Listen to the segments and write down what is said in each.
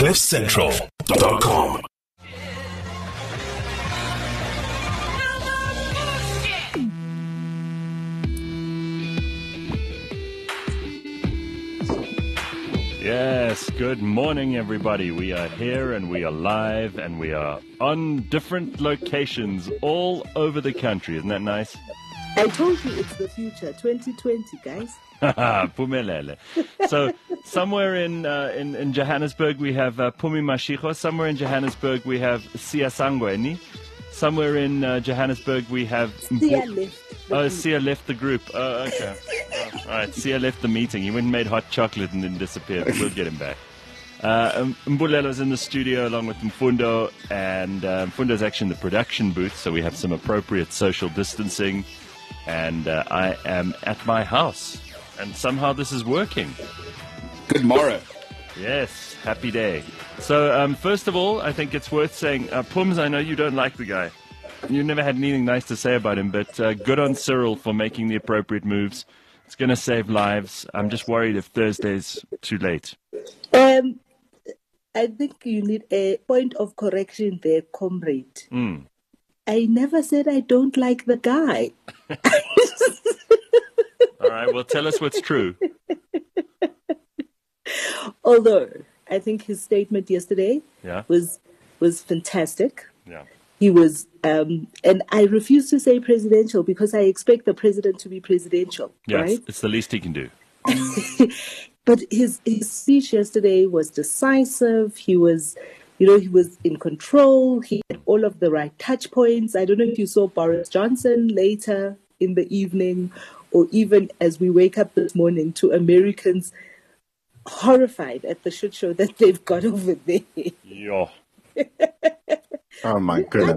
CliffCentral.com. Yes, good morning, everybody. We are here and we are live and we are on different locations all over the country. Isn't that nice? I told you it's the future, 2020, guys. Pumelele. So somewhere in Johannesburg we have Pumi Mashiko. Somewhere in Johannesburg we have Sia Sangweni. Somewhere in Johannesburg we have Sia left. Sia left the group. Oh, okay. All right, Sia left the meeting. He went and made hot chocolate and then disappeared. We'll get him back. Mbulelo's in the studio along with Mfundo, and Mfundo's actually in the production booth, so we have some appropriate social distancing. And I am at my house, and somehow this is working. Good morrow. Yes, happy day. So first of all, I think it's worth saying, Pums, I know you don't like the guy. You never had anything nice to say about him, but good on Cyril for making the appropriate moves. It's going to save lives. I'm just worried if Thursday's too late. I think you need a point of correction there, comrade. I never said I don't like the guy. All right, well, tell us what's true. Although, I think his statement yesterday was fantastic. Yeah. He was, and I refuse to say presidential because I expect the president to be presidential, right? It's the least he can do. But his speech yesterday was decisive. He was, he was in control. He had all of the right touch points. I don't know if you saw Boris Johnson later in the evening, or even as we wake up this morning, to Americans horrified at the shit show that they've got over there. Yeah. Oh my goodness.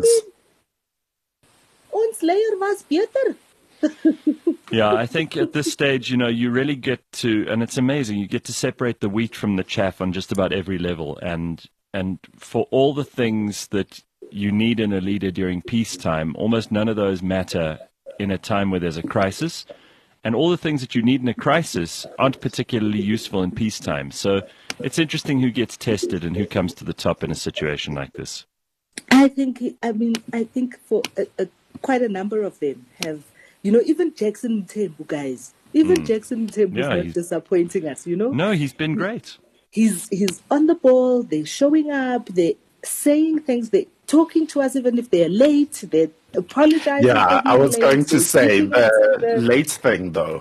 Ons leier was beter. Yeah, I think at this stage, you really get to, and it's amazing, you get to separate the wheat from the chaff on just about every level. And for all the things that you need in a leader during peacetime, almost none of those matter in a time where there's a crisis. And all the things that you need in a crisis aren't particularly useful in peacetime. So it's interesting who gets tested and who comes to the top in a situation like this. I think for quite a number of them have, even Jackson Mthembu, guys. Even Jackson Mthembu is not disappointing us, No, he's been great. He's on the ball. They're showing up. They're saying things. They're talking to us even if they're late. They're apologizing. Yeah, I was going to say the late thing, though.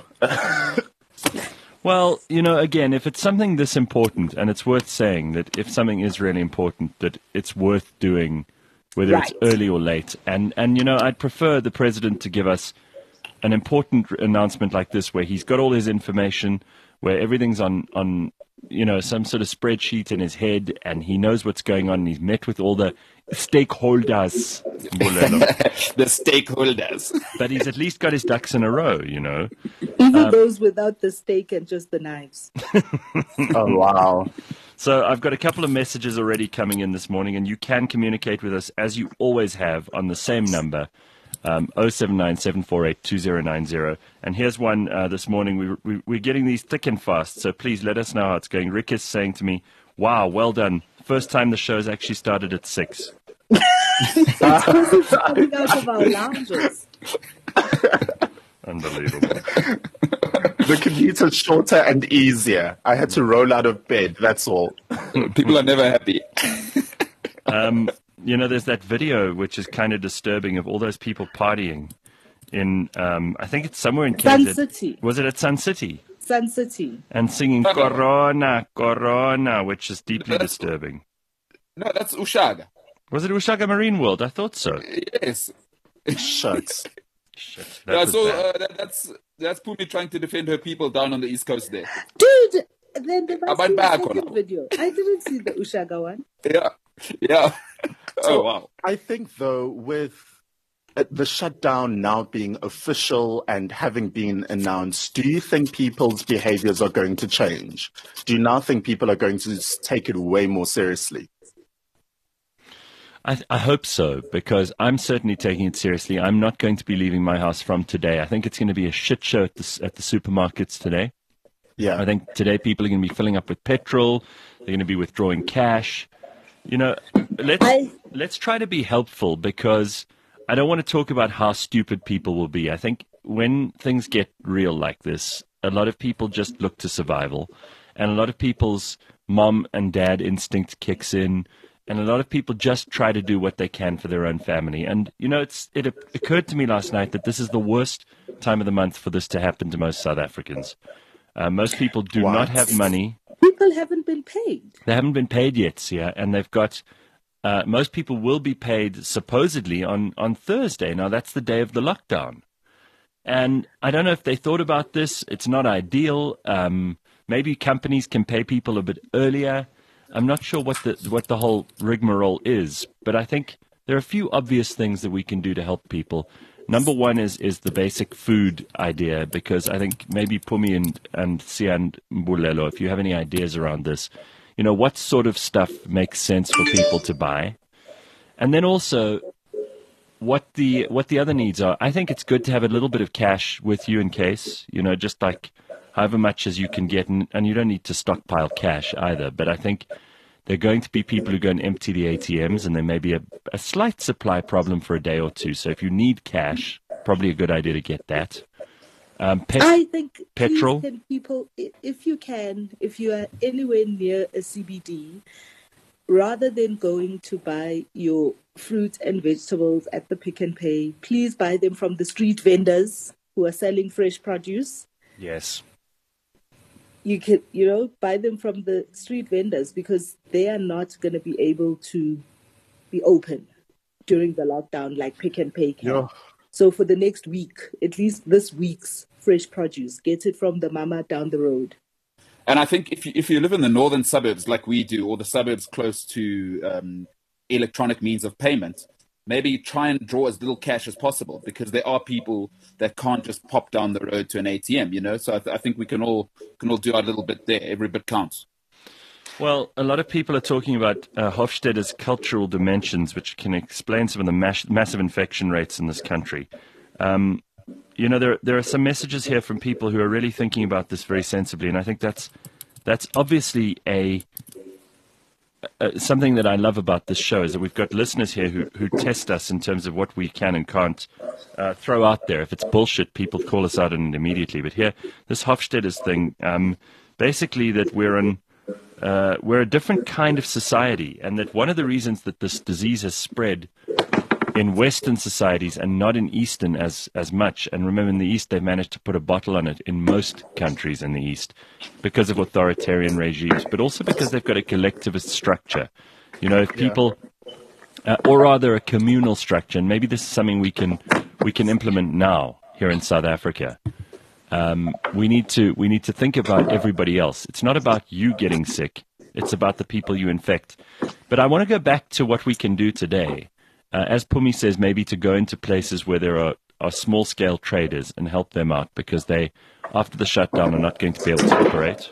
Well, again, if it's something this important, and it's worth saying that if something is really important, that it's worth doing, whether it's early or late. And I'd prefer the president to give us an important announcement like this, where he's got all his information, where everything's on some sort of spreadsheet in his head, and he knows what's going on, and he's met with all the stakeholders. The stakeholders. But he's at least got his ducks in a row, Even those without the steak and just the knives. Oh, wow. So I've got a couple of messages already coming in this morning, and you can communicate with us, as you always have, on the same number, 079-748-2090. And here's one this morning. We're getting these thick and fast, so please let us know how it's going. Rick is saying to me, wow, well done. First time the show's actually started at 6. It's because it's coming out of our lounges. Unbelievable. The commute is shorter and easier. I had to roll out of bed, that's all. People are never happy. There's that video which is kind of disturbing of all those people partying in, I think it's somewhere in KZN. Sun City. Was it at Sun City? Sun City. And singing Corona, Corona, which is deeply disturbing. No, that's Ushaga. Was it Ushaga Marine World? I thought so. Yes. Shucks. Shit. That's Pumi trying to defend her people down on the East Coast there. Dude, then there must be a back second video. I didn't see the Ushaga one. Yeah. So, Oh, wow. I think, though, with the shutdown now being official and having been announced, do you think people's behaviors are going to change? Do you now think people are going to take it way more seriously? I hope so, because I'm certainly taking it seriously. I'm not going to be leaving my house from today. I think it's going to be a shit show at the supermarkets today. Yeah. I think today people are going to be filling up with petrol. They're going to be withdrawing cash. You know, let's try to be helpful, because I don't want to talk about how stupid people will be. I think when things get real like this, a lot of people just look to survival, and a lot of people's mom and dad instinct kicks in, and a lot of people just try to do what they can for their own family. And, you know, it occurred to me last night that this is the worst time of the month for this to happen to most South Africans. Most people do not have money. People haven't been paid. They haven't been paid yet, Sia, and they've got most people will be paid supposedly on Thursday. Now, that's the day of the lockdown. And I don't know if they thought about this. It's not ideal. Maybe companies can pay people a bit earlier. I'm not sure what the whole rigmarole is, but I think there are a few obvious things that we can do to help people. Number one is the basic food idea, because I think maybe Pumi and Sian Mbulelo, if you have any ideas around this, you know, what sort of stuff makes sense for people to buy. And then also what the other needs are. I think it's good to have a little bit of cash with you in case, you know, just like however much as you can get, and you don't need to stockpile cash either. But I think there are going to be people who go and empty the ATMs, and there may be a slight supply problem for a day or two. So if you need cash, probably a good idea to get that. I think petrol. Can people, if you are anywhere near a CBD, rather than going to buy your fruit and vegetables at the Pick and Pay, please buy them from the street vendors who are selling fresh produce. Yes. You can, you know, buy them from the street vendors, because they are not going to be able to be open during the lockdown like Pick and Pay can. Yeah. So for the next week, at least this week's fresh produce, get it from the mama down the road. And I think if you live in the northern suburbs like we do, or the suburbs close to electronic means of payment, maybe try and draw as little cash as possible, because there are people that can't just pop down the road to an ATM, you know. So I think we can all do our little bit there. Every bit counts. Well, a lot of people are talking about Hofstede's cultural dimensions, which can explain some of the massive infection rates in this country. You know, there are some messages here from people who are really thinking about this very sensibly, and I think that's obviously something that I love about this show, is that we've got listeners here who test us in terms of what we can and can't throw out there. If it's bullshit, people call us out on it immediately. But here, this Hofstede's thing, basically that we're a different kind of society, and that one of the reasons that this disease has spread in Western societies and not in Eastern as much, and remember, in the East they've managed to put a bottle on it in most countries in the East because of authoritarian regimes, but also because they've got a collectivist structure. You know, if people, or rather a communal structure, and maybe this is something we can implement now here in South Africa. We need to think about everybody else. It's not about you getting sick. It's about the people you infect. But I want to go back to what we can do today. As Pumi says, maybe to go into places where there are small-scale traders and help them out, because they, after the shutdown, are not going to be able to operate.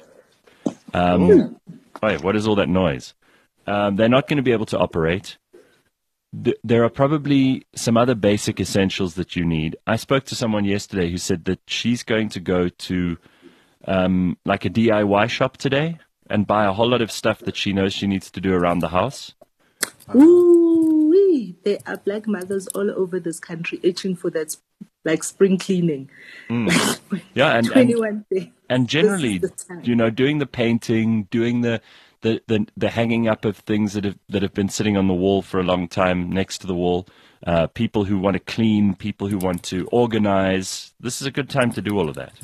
What is all that noise? They're not going to be able to operate. There are probably some other basic essentials that you need. I spoke to someone yesterday who said that she's going to go to like a DIY shop today and buy a whole lot of stuff that she knows she needs to do around the house. Ooh-wee. There are black mothers all over this country itching for that, like spring cleaning. Yeah, 21 days. And generally, you know, doing the painting, doing the hanging up of things that have been sitting on the wall for a long time next to the wall. People who want to clean, people who want to organize. This is a good time to do all of that.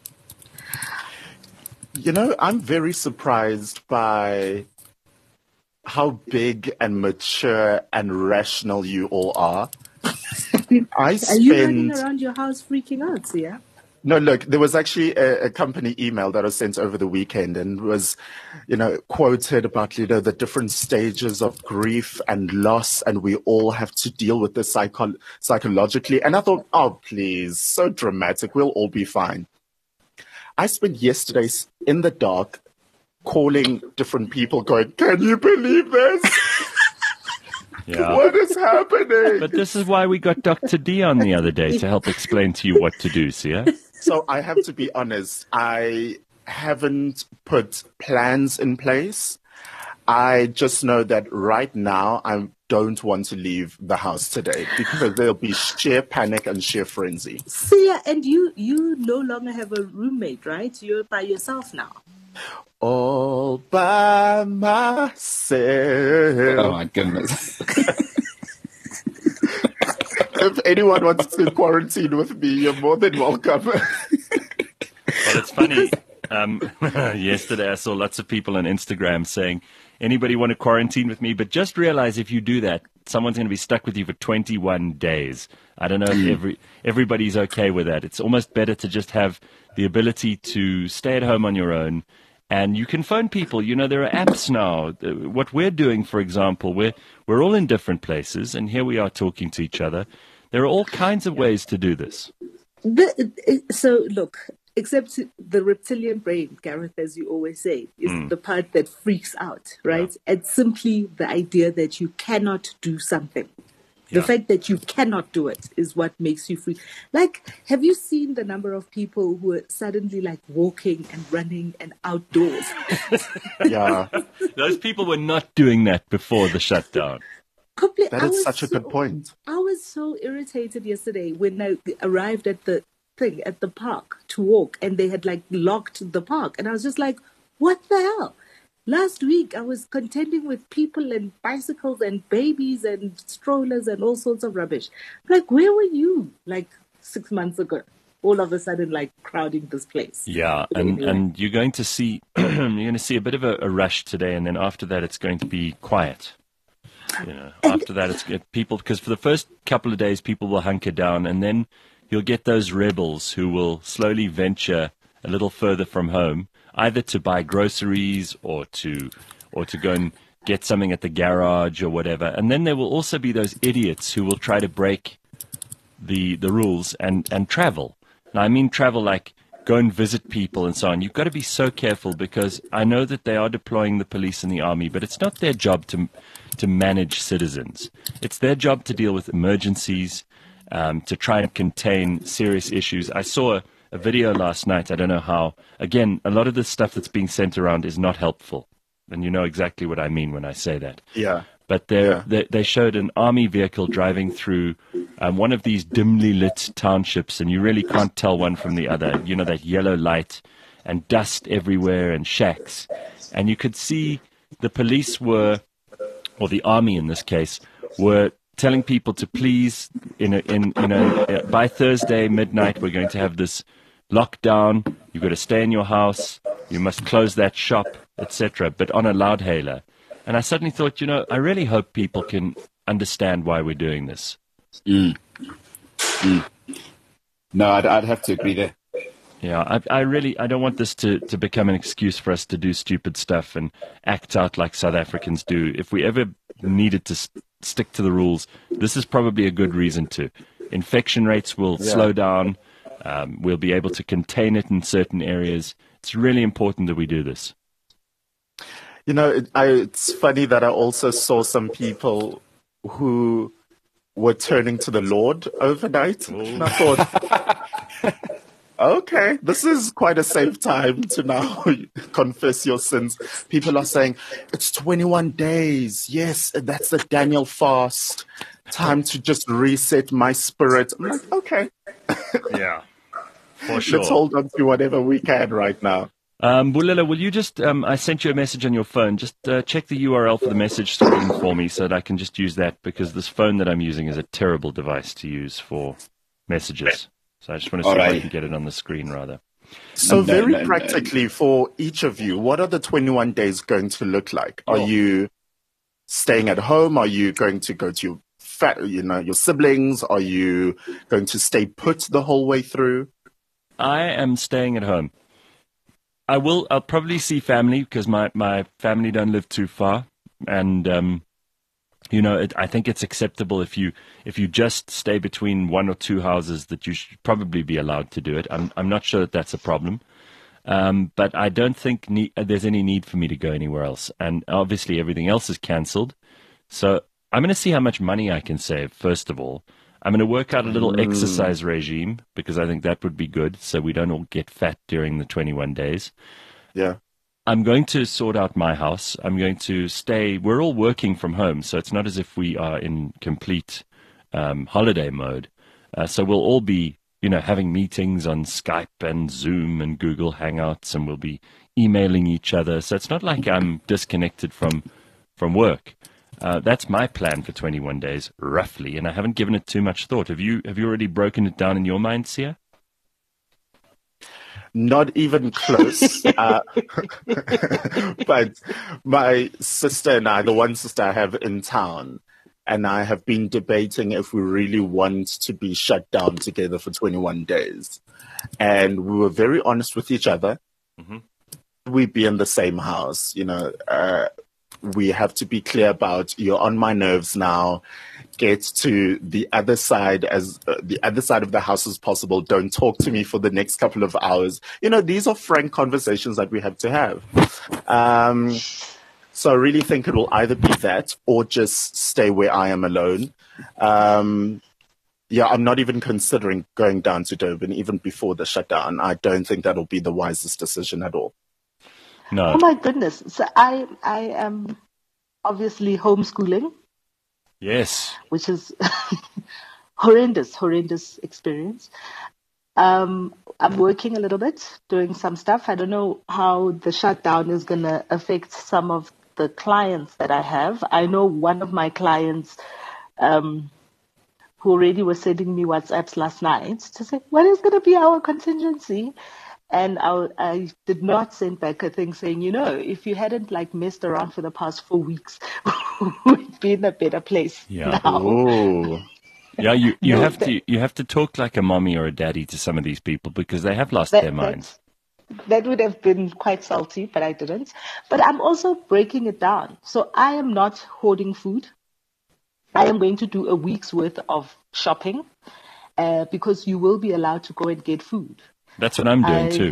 You know, I'm very surprised by how big and mature and rational you all are. Are you running around your house freaking out, Sia? No, look, there was actually a company email that was sent over the weekend and was, you know, quoted about, you know, the different stages of grief and loss, and we all have to deal with this psychologically. And I thought, oh, please, so dramatic. We'll all be fine. I spent yesterday in the dark calling different people going, can you believe this? Yeah. What is happening? But this is why we got Dr. Dion the other day to help explain to you what to do, Sia. So I have to be honest. I haven't put plans in place. I just know that right now I don't want to leave the house today because there'll be sheer panic and sheer frenzy. Sia, and you no longer have a roommate, right? You're by yourself now. All by myself. Oh my goodness. If anyone wants to quarantine with me, you're more than welcome. Well, it's funny. Yesterday I saw lots of people on Instagram saying, anybody want to quarantine with me? But just realize if you do that, someone's going to be stuck with you for 21 days. I don't know if everybody's okay with that. It's almost better to just have the ability to stay at home on your own. And you can phone people. You know, there are apps now. What we're doing, for example, we're all in different places, and here we are talking to each other. There are all kinds of ways to do this. So, look, except the reptilian brain, Gareth, as you always say, is the part that freaks out, right? Yeah. It's simply the idea that you cannot do something. The fact that you cannot do it is what makes you free. Like, have you seen the number of people who are suddenly like walking and running and outdoors? Yeah. Those people were not doing that before the shutdown. That is such a good point. I was so irritated yesterday when I arrived at the park to walk, and they had like locked the park. And I was just like, what the hell? Last week, I was contending with people and bicycles and babies and strollers and all sorts of rubbish. Like, where were you like 6 months ago? All of a sudden, like crowding this place. Yeah, and you're going to see a bit of a rush today, and then after that, it's going to be quiet. You know, after that, it's people, because for the first couple of days, people will hunker down, and then you'll get those rebels who will slowly venture a little further from home, either to buy groceries or to go and get something at the garage or whatever. And then there will also be those idiots who will try to break the rules and travel. Now, I mean travel like go and visit people and so on. You've got to be so careful, because I know that they are deploying the police and the army, but it's not their job to manage citizens. It's their job to deal with emergencies, to try and contain serious issues. I saw a video last night. I don't know how. Again, a lot of the stuff that's being sent around is not helpful. And you know exactly what I mean when I say that. Yeah. But they showed an army vehicle driving through one of these dimly lit townships, and you really can't tell one from the other. You know, that yellow light and dust everywhere and shacks. And you could see the police were, or the army in this case, were telling people to please, by Thursday midnight, we're going to have this lockdown. You've got to stay in your house. You must close that shop, etc. But on a loudhailer. And I suddenly thought, I really hope people can understand why we're doing this. No, I'd have to agree there. Yeah, I don't want this to become an excuse for us to do stupid stuff and act out like South Africans do. If we ever needed to stick to the rules, this is probably a good reason to. Infection rates will slow down. We'll be able to contain it in certain areas. It's really important that we do this. It's funny that I also saw some people who were turning to the Lord overnight. And I thought, okay, this is quite a safe time to now confess your sins. People are saying, it's 21 days. Yes, that's the Daniel fast. Time to just reset my spirit. I'm like, okay. Yeah, for sure. Let's hold on to whatever we can right now. Bulela, will you just, I sent you a message on your phone. Just check the URL for the message screen for me so that I can just use that, because this phone that I'm using is a terrible device to use for messages. So I just want to see if I can get it on the screen, rather. So very practically for each of you, what are the 21 days going to look like? Are you staying at home? Are you going to go to your siblings? Are you going to stay put the whole way through? I am staying at home. I'll probably see family, because my family don't live too far. And, I think it's acceptable if you just stay between one or two houses, that you should probably be allowed to do it. I'm not sure that that's a problem. But I don't think there's any need for me to go anywhere else. And obviously everything else is cancelled. So I'm going to see how much money I can save, first of all. I'm going to work out a little exercise regime because I think that would be good so we don't all get fat during the 21 days. Yeah. I'm going to sort out my house. I'm going to stay. We're all working from home, so it's not as if we are in complete holiday mode. So we'll all be, having meetings on Skype and Zoom and Google Hangouts, and we'll be emailing each other. So it's not like I'm disconnected from work. That's my plan for 21 days, roughly, and I haven't given it too much thought. Have you already broken it down in your mind, Sia? Not even close. But my sister and I, the one sister I have in town, and I have been debating if we really want to be shut down together for 21 days. And we were very honest with each other. Mm-hmm. We be in the same house, we have to be clear about you're on my nerves now. Get to the other side the other side of the house as possible. Don't talk to me for the next couple of hours. These are frank conversations that we have to have. So I really think it will either be that or just stay where I am alone. I'm not even considering going down to Durban even before the shutdown. I don't think that'll be the wisest decision at all. No. Oh my goodness. So I am obviously homeschooling. Yes. Which is horrendous experience. I'm working a little bit, doing some stuff. I don't know how the shutdown is going to affect some of the clients that I have. I know one of my clients who already was sending me WhatsApps last night to say, what is going to be our contingency? And I did not send back a thing saying, if you hadn't messed around for the past 4 weeks, we'd be in a better place now. Ooh. Yeah, you have to talk like a mommy or a daddy to some of these people because they have lost their minds. That would have been quite salty, but I didn't. But I'm also breaking it down. So I am not hoarding food. I am going to do a week's worth of shopping because you will be allowed to go and get food. That's what I'm doing too.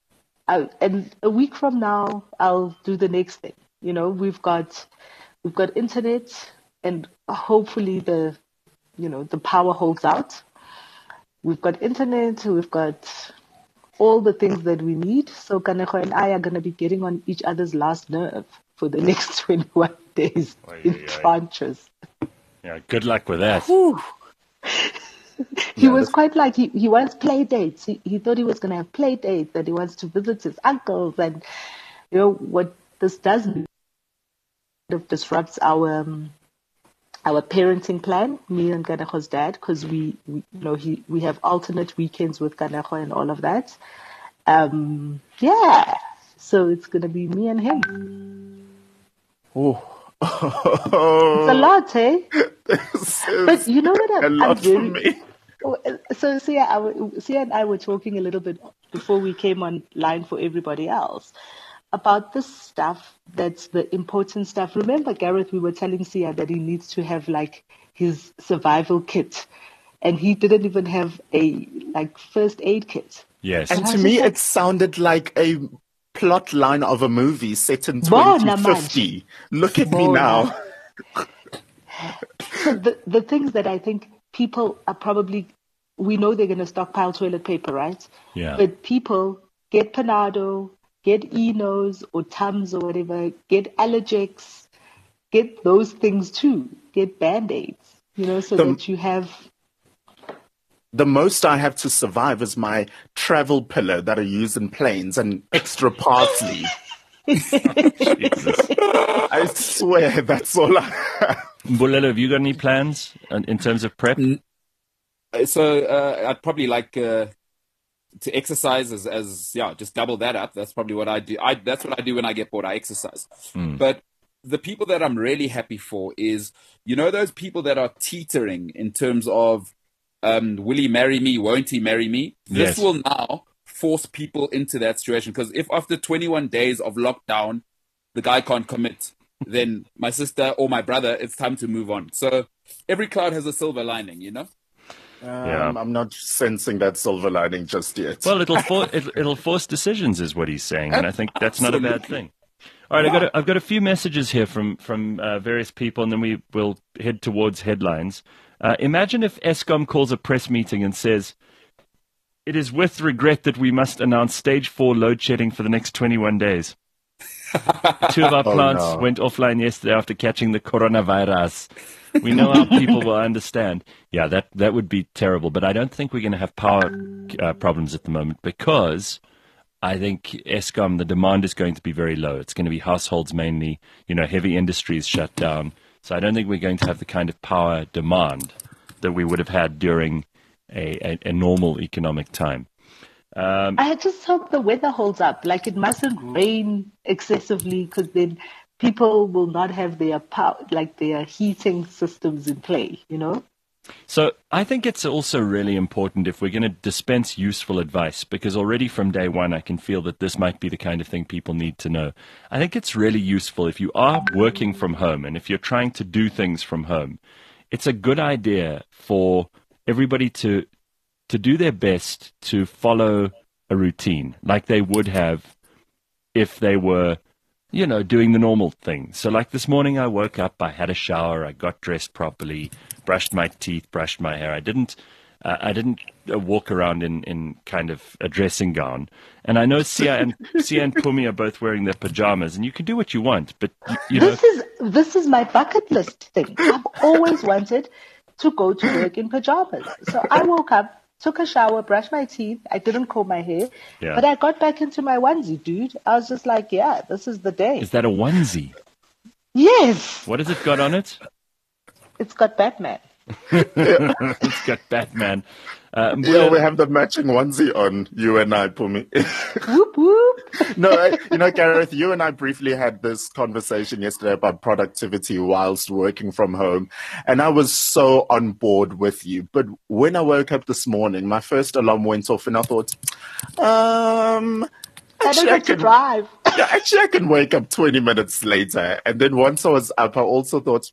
And a week from now, I'll do the next thing. We've got internet, and hopefully the power holds out. We've got internet. We've got all the things that we need. So Kanego and I are going to be getting on each other's last nerve for the next 21 days in tranches. Yeah, good luck with that. He was quite he wants play dates. He thought he was going to have play dates, that he wants to visit his uncles. And, what this does disrupts our parenting plan, me and Kanego's dad, because we have alternate weekends with Kanego and all of that. So it's going to be me and him. Oh. It's a lot, eh? But you know what? I'm for me. So Sia and I were talking a little bit before we came online for everybody else about this stuff that's the important stuff. Remember, Gareth, we were telling Sia that he needs to have his survival kit, and he didn't even have a first aid kit. Yes. And to me, it sounded like a plot line of a movie set in 2050. Look at me now. So the things that I think people are probably, we know they're going to stockpile toilet paper, right? Yeah. But people get Panado, get Enos or Tums or whatever, get Allergex, get those things too. Get Band-Aids, so that you have. The most I have to survive is my travel pillow that I use in planes and extra parsley. I swear that's all I have. Mbulelo, have you got any plans in terms of prep? So I'd probably like to exercise as just double that up. That's probably what I do. That's what I do when I get bored. I exercise. But the people that I'm really happy for is, those people that are teetering in terms of will he marry me? Won't he marry me? This will now force people into that situation. Because if after 21 days of lockdown, the guy can't commit, then my sister or my brother, it's time to move on. So every cloud has a silver lining, I'm not sensing that silver lining just yet. Well, it'll force decisions, is what he's saying, and I think that's not a bad thing. All right, I've got a few messages here from various people, and then we will head towards headlines. Imagine if Eskom calls a press meeting and says, "It is with regret that we must announce stage 4 load shedding for the next 21 days." 2 of our plants went offline yesterday after catching the coronavirus. We know how people will understand. Yeah, that would be terrible, but I don't think we're going to have power problems at the moment because I think Eskom, the demand is going to be very low. It's going to be households mainly, heavy industries shut down. So I don't think we're going to have the kind of power demand that we would have had during a normal economic time. I just hope the weather holds up. Like, it mustn't rain excessively because then people will not have their power, like their heating systems in play, So I think it's also really important if we're going to dispense useful advice, because already from day one I can feel that this might be the kind of thing people need to know. I think it's really useful if you are working from home and if you're trying to do things from home. It's a good idea for everybody to do their best to follow a routine like they would have if they were, doing the normal thing. So like this morning I woke up, I had a shower, I got dressed properly, brushed my teeth, brushed my hair. I didn't walk around in kind of a dressing gown. And I know Sia and Pumi are both wearing their pajamas, and you can do what you want, but This is my bucket list thing. I've always wanted to go to work in pajamas. So I woke up, took a shower, brushed my teeth. I didn't comb my hair, but I got back into my onesie, dude. I was just like, yeah, this is the day. Is that a onesie? Yes. What has it got on it? It's got Batman. It's got Batman. We have the matching onesie on, you and I, Pumi. Whoop, whoop. No, Gareth, you and I briefly had this conversation yesterday about productivity whilst working from home, and I was so on board with you. But when I woke up this morning, my first alarm went off, and I thought, I don't have to drive. Yeah, actually, I can wake up 20 minutes later. And then once I was up, I also thought,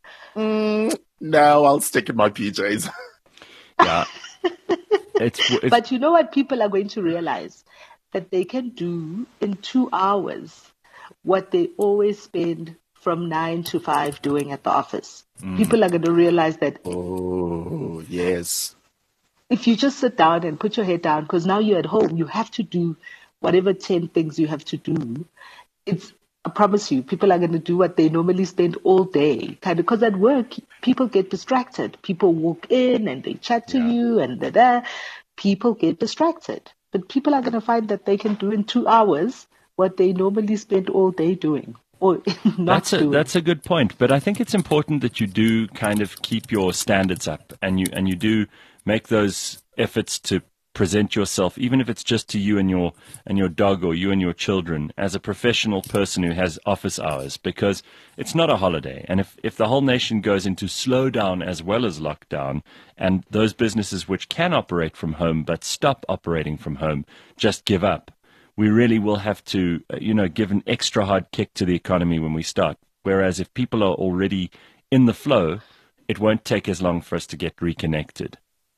no, I'll stick in my PJs. Yeah. But you know what people are going to realize? That they can do in 2 hours what they always spend from 9 to 5 doing at the office. People are going to realize that. Oh, yes. If you just sit down and put your head down, because now you're at home, you have to do whatever 10 things you have to do. I promise you, people are going to do what they normally spend all day. Because at work, people get distracted. People walk in and they chat to you and people get distracted. But people are going to find that they can do in 2 hours what they normally spend all day doing or not doing. That's a good point. But I think it's important that you do kind of keep your standards up and you do make those efforts to present yourself, even if it's just to you and your dog or you and your children, as a professional person who has office hours, because it's not a holiday. And if the whole nation goes into slow down as well as lockdown, and those businesses which can operate from home but stop operating from home just give up, we really will have to, give an extra hard kick to the economy when we start. Whereas if people are already in the flow, it won't take as long for us to get reconnected.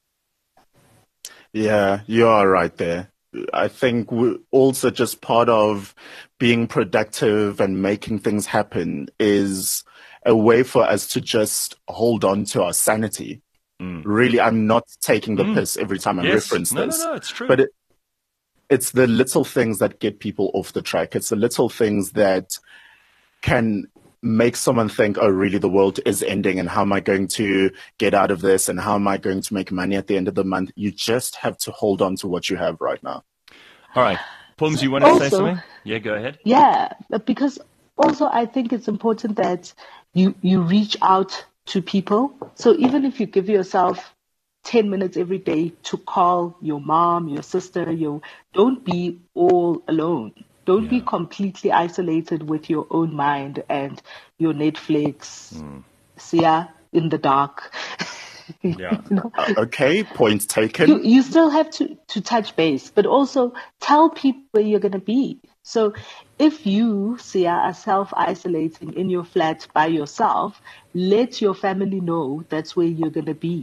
Yeah, you are right there. I think also just part of being productive and making things happen is a way for us to just hold on to our sanity. Really, I'm not taking the piss every time I reference this. No, it's true. But it's the little things that get people off the track. It's the little things that can make someone think, oh, really, the world is ending, and how am I going to get out of this, and how am I going to make money at the end of the month? You just have to hold on to what you have right now. All right. Pums, you want to say something? Yeah, go ahead. Yeah, because also I think it's important that you reach out to people. So even if you give yourself 10 minutes every day to call your mom, your sister, don't be all alone. Don't be completely isolated with your own mind and your Netflix, Sia in the dark. Yeah. Okay, point taken. You still have to touch base, but also tell people where you're going to be. So if you, Sia, are self-isolating in your flat by yourself, let your family know that's where you're going to be.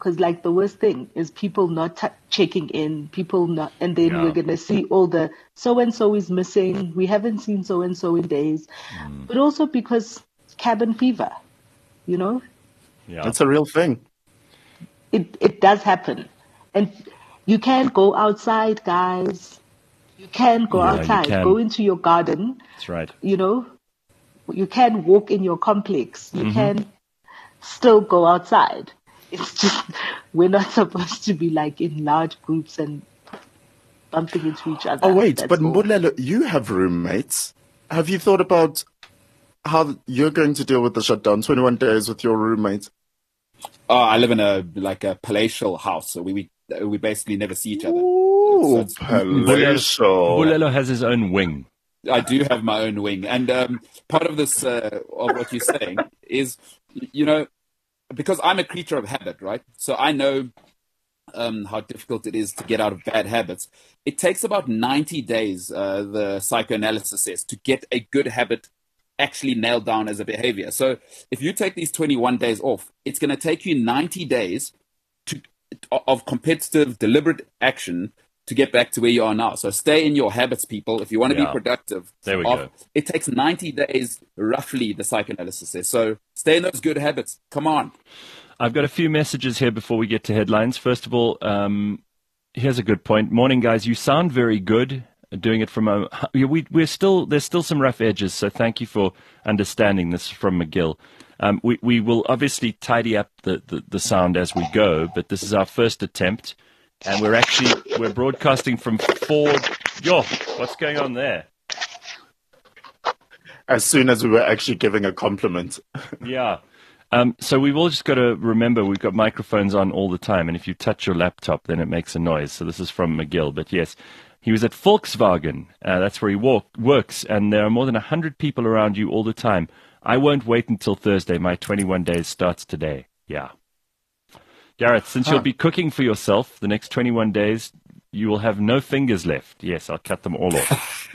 Because like the worst thing is people not checking in, people not, and then Yeah. we're going to see all the so-and-so is missing. We haven't seen so-and-so in days. But also because cabin fever, you know, Yeah. It's a real thing. it does happen. And you can't go outside, guys. You can go Yeah, you outside. can. Go into your garden. That's right. You know, you can walk in your complex. You Mm-hmm. can still go outside. It's just we're not supposed to be like in large groups and bumping into each other. Oh, wait, That's but all. Mbulelo, you have roommates. Have you thought about how you're going to deal with the shutdown, 21 days with your roommates? Oh, I live in a palatial house, so we basically never see each other. Ooh, So it's- palatial. Bulelo has his own wing. I do have my own wing, and part of this of what you're saying is, you know, because I'm a creature of habit, right? So I know how difficult it is to get out of bad habits. It takes about 90 days, the psychoanalysis says, to get a good habit actually nailed down as a behavior. So if you take these 21 days off, it's going to take you 90 days of competitive, deliberate action to get back to where you are now. So stay in your habits, people. If you want to Yeah. be productive, There we go. it takes 90 days, roughly, the psychoanalysis says. So stay in those good habits. Come on. I've got a few messages here before we get to headlines. First of all, here's a good point. Morning, guys. You sound very good. Doing it from a there's still some rough edges. So thank you for understanding this from McGill. We will obviously tidy up the sound as we go, but this is our first attempt, and we're broadcasting from Ford. Yo, what's going on there? As soon as we were actually giving a compliment. Yeah. So we've all just got to remember we've got microphones on all the time, and if you touch your laptop, then it makes a noise. So this is from McGill. But yes, he was at Volkswagen. That's where he works, and there are more than 100 people around you all the time. I won't wait until Thursday. My 21 days starts today. Yeah. Gareth, since you'll be cooking for yourself the next 21 days, you will have no fingers left. Yes, I'll cut them all off.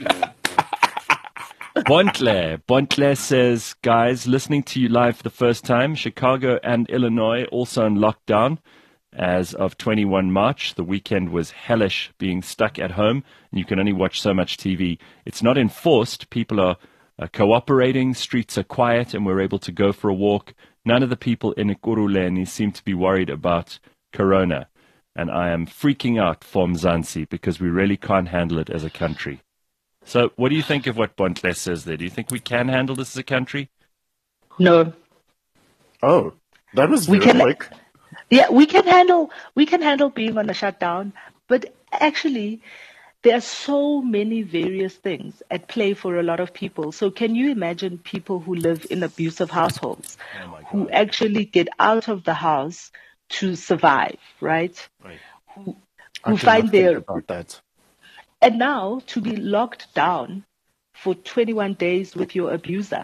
Bontler says, guys, listening to you live for the first time. Chicago and Illinois also in lockdown as of 21 March. The weekend was hellish, being stuck at home, and you can only watch so much TV. It's not enforced. People are cooperating. Streets are quiet, and we're able to go for a walk. None of the people in Ekurhuleni seem to be worried about corona. And I am freaking out for Mzansi because we really can't handle it as a country. So what do you think of what Bontles says there? Do you think we can handle this as a country? No. Oh, that was We very can- quick. Yeah, we can handle being on a shutdown, but actually there are so many various things at play for a lot of people. So can you imagine people who live in abusive households who actually get out of the house to survive, right? Right. Who I did find not think their about that. and now to be locked down for 21 days with your abuser.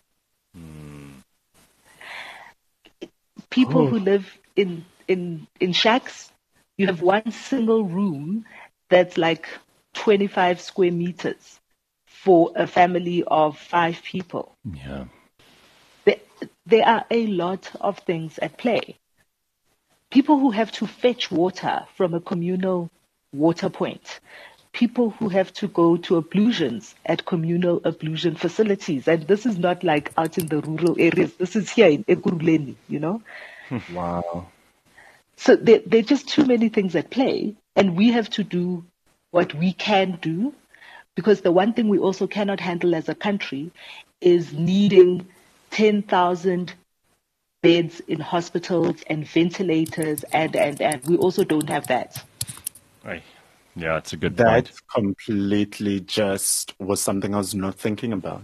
People who live in shacks, you have one single room that's like 25 square meters for a family of 5 people. Yeah. There are a lot of things at play. People who have to fetch water from a communal water point. People who have to go to ablutions at communal ablution facilities. And this is not like out in the rural areas. This is here in Ekurhuleni, you know? Wow. So there are just too many things at play. And we have to do what we can do. Because the one thing we also cannot handle as a country is needing 10,000 beds in hospitals and ventilators. And we also don't have that. Right. Yeah, it's a good That point. completely just was something I was not thinking about.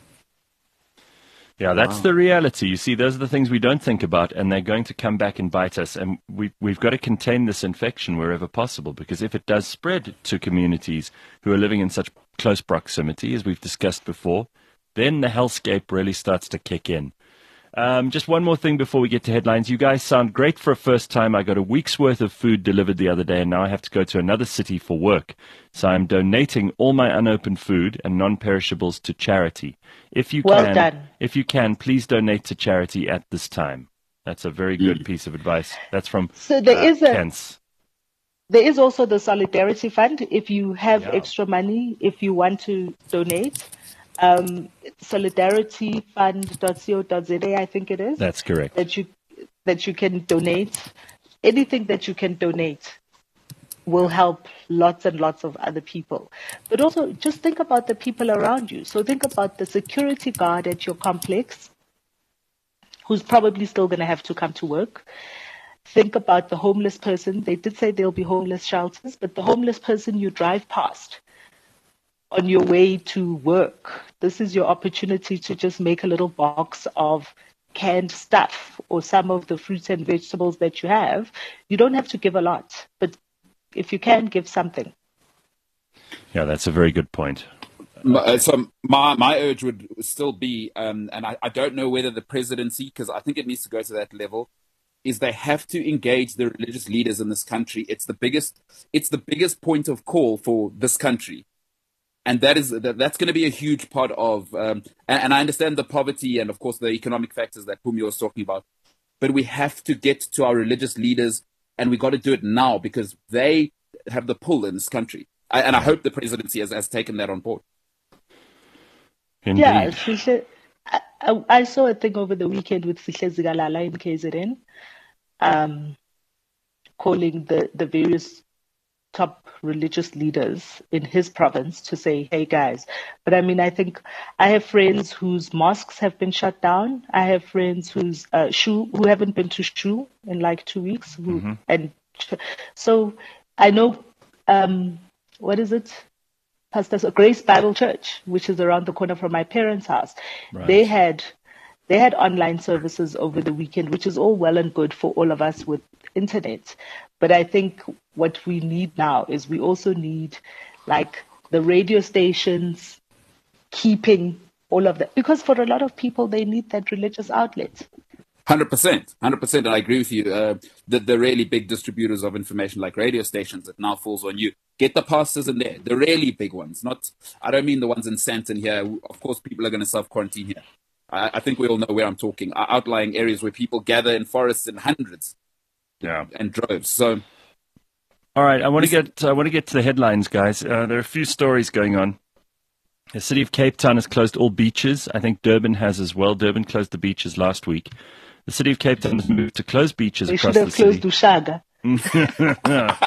Yeah, that's the reality. You see, those are the things we don't think about, and they're going to come back and bite us. And we've got to contain this infection wherever possible, because if it does spread to communities who are living in such close proximity, as we've discussed before, then the hellscape really starts to kick in. Just one more thing before we get to headlines. You guys sound great for a first time. I got a week's worth of food delivered the other day, and now I have to go to another city for work. So I'm donating all my unopened food and non-perishables to charity. If you Well can, done. if you can, please donate to charity at this time. That's a very good piece of advice. That's from So Kens. there is also the Solidarity Fund. If you have extra money, if you want to donate, solidarityfund.co.za, I think it is. That's correct. That you can donate. Anything that you can donate will help lots and lots of other people. But also just think about the people around you. So think about the security guard at your complex, who's probably still going to have to come to work. Think about the homeless person. They did say there'll be homeless shelters, but the homeless person you drive past on your way to work, this is your opportunity to just make a little box of canned stuff or some of the fruits and vegetables that you have. You don't have to give a lot, but if you can, give something. Yeah, that's a very good point. So my urge would still be, and I don't know whether the presidency, because I think it needs to go to that level, is they have to engage the religious leaders in this country. It's the biggest point of call for this country. And that's going to be a huge part of, and I understand the poverty and, of course, the economic factors that Phumia was talking about. But we have to get to our religious leaders, and we got to do it now because they have the pull in this country. And I hope the presidency has taken that on board. Indeed. Yeah, I saw a thing over the weekend with Sihle Zikalala in KZN, calling the various top religious leaders in his province to say, hey guys. But I mean, I think I have friends whose mosques have been shut down. I have friends whose who haven't been to Shu in like 2 weeks. And so I know, what is it? Pastor Grace Bible Church, which is around the corner from my parents' house. Right. They had online services over the weekend, which is all well and good for all of us with internet. But I think what we need now is we also need like the radio stations keeping all of that, because for a lot of people, they need that religious outlet. 100%. And I agree with you. The really big distributors of information like radio stations, it now falls on you. Get the pastors in there, the really big ones. I don't mean the ones in Sandton here. Of course, people are going to self-quarantine here. I think we all know where I'm talking. Outlying areas where people gather in forests in hundreds, and droves. So, all right, I want to get to the headlines, guys. There are a few stories going on. The city of Cape Town has closed all beaches. I think Durban has as well. Durban closed the beaches last week. The city of Cape Town has moved to close beaches across the city. They should have closed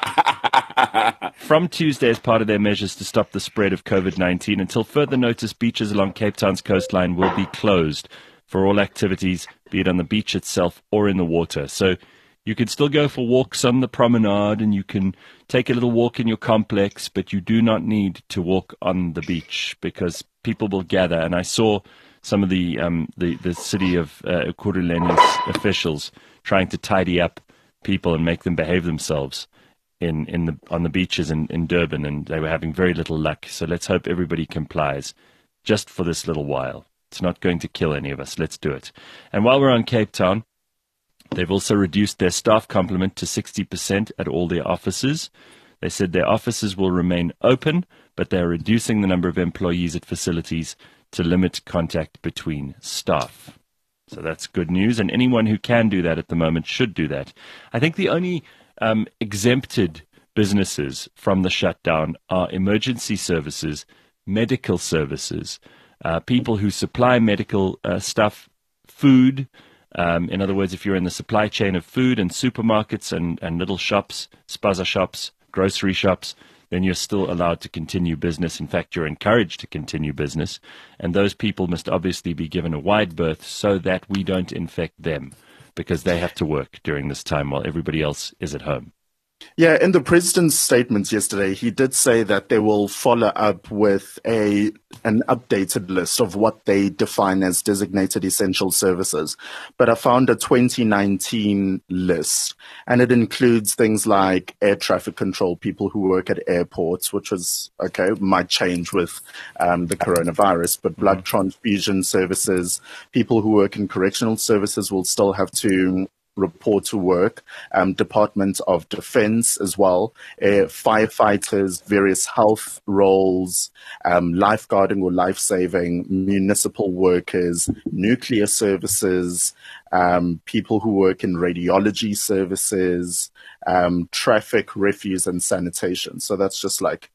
Ushaga. From Tuesday, as part of their measures to stop the spread of COVID-19, until further notice, beaches along Cape Town's coastline will be closed for all activities, be it on the beach itself or in the water. So you can still go for walks on the promenade and you can take a little walk in your complex, but you do not need to walk on the beach because people will gather. And I saw some of the city of Ekurhulene's officials trying to tidy up people and make them behave themselves on the beaches in Durban, and they were having very little luck. So let's hope everybody complies just for this little while. It's not going to kill any of us. Let's do it. And while we're on Cape Town, they've also reduced their staff complement to 60% at all their offices. They said their offices will remain open, but they're reducing the number of employees at facilities to limit contact between staff. So that's good news, and anyone who can do that at the moment should do that. I think the only exempted businesses from the shutdown are emergency services, medical services, people who supply medical stuff, food. In other words, if you're in the supply chain of food and supermarkets and little shops, spaza shops, grocery shops, then you're still allowed to continue business. In fact, you're encouraged to continue business. And those people must obviously be given a wide berth so that we don't infect them, because they have to work during this time while everybody else is at home. Yeah, in the president's statements yesterday, he did say that they will follow up with an updated list of what they define as designated essential services. But I found a 2019 list, and it includes things like air traffic control, people who work at airports, which was, might change with the coronavirus, but blood transfusion services, people who work in correctional services will still have to report to work, Department of Defense as well, firefighters, various health roles, lifeguarding or life-saving, municipal workers, nuclear services, people who work in radiology services, traffic, refuse, and sanitation. So that's just like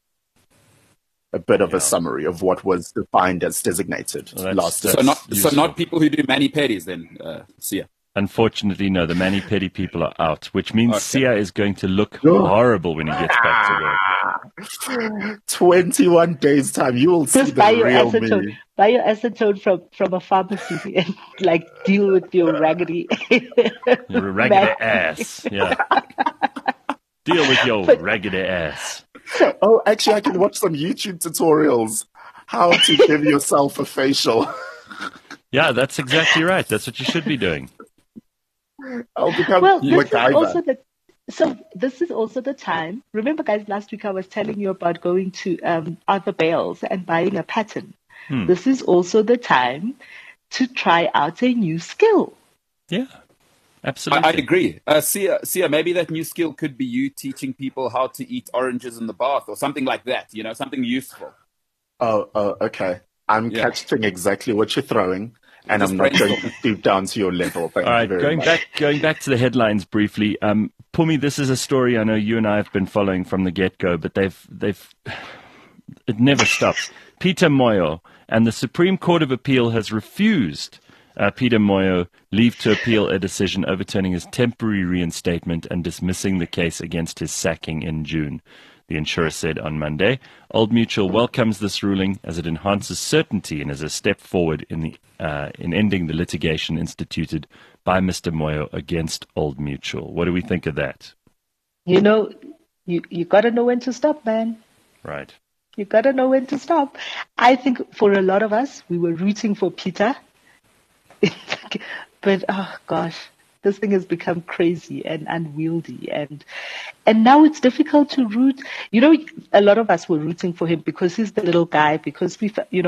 a bit of a summary of what was defined as designated last year. So not people who do mani-pedis then, Sia? Unfortunately, no, the mani-pedi people are out, which means Sia is going to look horrible when he gets back to work. 21 days time, you will see Just the buy your real acetone. me. Buy your acetone from a pharmacy and like deal with your raggedy. You're a raggedy ass. Yeah. Deal with your raggedy ass. Oh, actually, I can watch some YouTube tutorials how to give yourself a facial. Yeah, that's exactly right. That's what you should be doing. I'll become MacGyver. This is also the time. Remember, guys, last week I was telling you about going to Arthur Bales and buying a pattern. This is also the time to try out a new skill. Yeah, absolutely. I agree. Sia, maybe that new skill could be you teaching people how to eat oranges in the bath or something like that, something useful. Oh, okay. I'm catching exactly what you're throwing, and I'm not going to stoop down to your level. Thank you very much. Going back to the headlines briefly. Pumi, this is a story I know you and I have been following from the get-go, but it never stops. Peter Moyo and the Supreme Court of Appeal has refused Peter Moyo leave to appeal a decision overturning his temporary reinstatement and dismissing the case against his sacking in June. The insurer said on Monday. Old Mutual welcomes this ruling as it enhances certainty and is a step forward in ending the litigation instituted by Mr. Moyo against Old Mutual. What do we think of that? You got to know when to stop, man. Right. You got to know when to stop. I think for a lot of us, we were rooting for Peter. But, oh, gosh. This thing has become crazy and unwieldy, and now it's difficult to root. A lot of us were rooting for him because he's the little guy. Because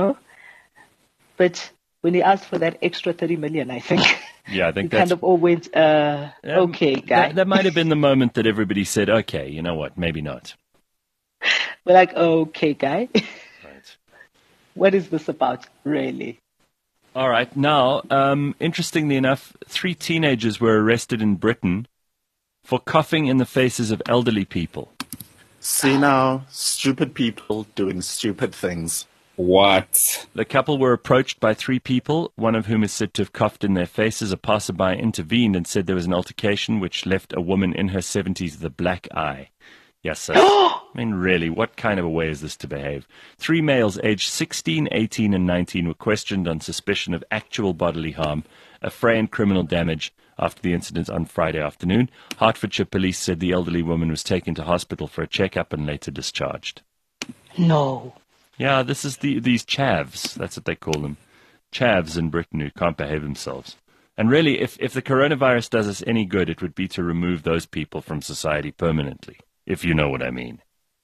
but when he asked for that extra 30 million, I think, I think kind of all went, okay, guy. That might have been the moment that everybody said, okay, you know what, maybe not. We're like, okay, guy. Right. What is this about, really? All right. Now, interestingly enough, 3 teenagers were arrested in Britain for coughing in the faces of elderly people. See now, stupid people doing stupid things. What? The couple were approached by 3 people, one of whom is said to have coughed in their faces. A passerby intervened and said there was an altercation which left a woman in her 70s with a black eye. Yes, sir. I mean, really, what kind of a way is this to behave? 3 males aged 16, 18, and 19 were questioned on suspicion of actual bodily harm, affray and criminal damage after the incident on Friday afternoon. Hertfordshire police said the elderly woman was taken to hospital for a checkup and later discharged. No. Yeah, this is these chavs. That's what they call them. Chavs in Britain who can't behave themselves. And really, if the coronavirus does us any good, it would be to remove those people from society permanently. If you know what I mean.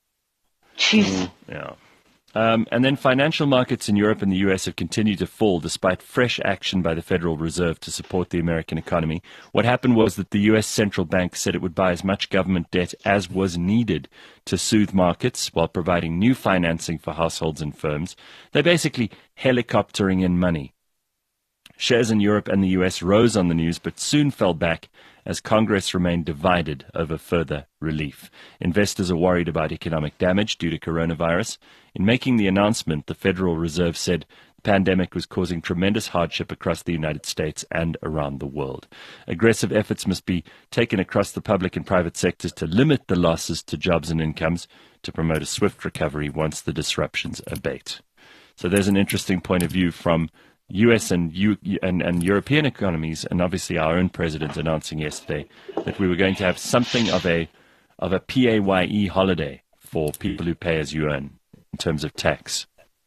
Jeez. Yeah. And then financial markets in Europe and the US have continued to fall despite fresh action by the Federal Reserve to support the American economy. What happened was that the US central bank said it would buy as much government debt as was needed to soothe markets while providing new financing for households and firms. They're basically helicoptering in money. Shares in Europe and the US rose on the news but soon fell back as Congress remained divided over further relief. Investors are worried about economic damage due to coronavirus. In making the announcement, the Federal Reserve said the pandemic was causing tremendous hardship across the United States and around the world. Aggressive efforts must be taken across the public and private sectors to limit the losses to jobs and incomes to promote a swift recovery once the disruptions abate. So there's an interesting point of view from US and European economies, and obviously our own president announcing yesterday that we were going to have something of a PAYE holiday for people who pay as you earn in terms of tax.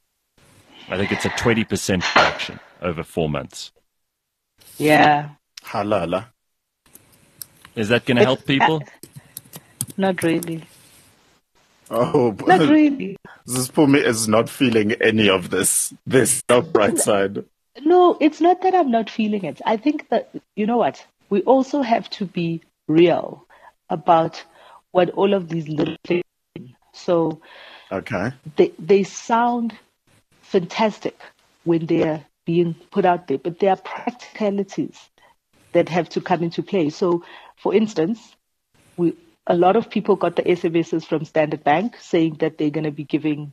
I think it's a 20% reduction over 4 months. Yeah. Halala. Is that going to help people? Not really. Oh, Not really. This Pumi is not feeling any of this. This not bright side. No, it's not that I'm not feeling it. I think that, you know what? we also have to be real about what all of these little things mean. So Okay. they sound fantastic when they're being put out there, but there are practicalities that have to come into play. So, for instance, a lot of people got the SMSs from Standard Bank saying that they're going to be giving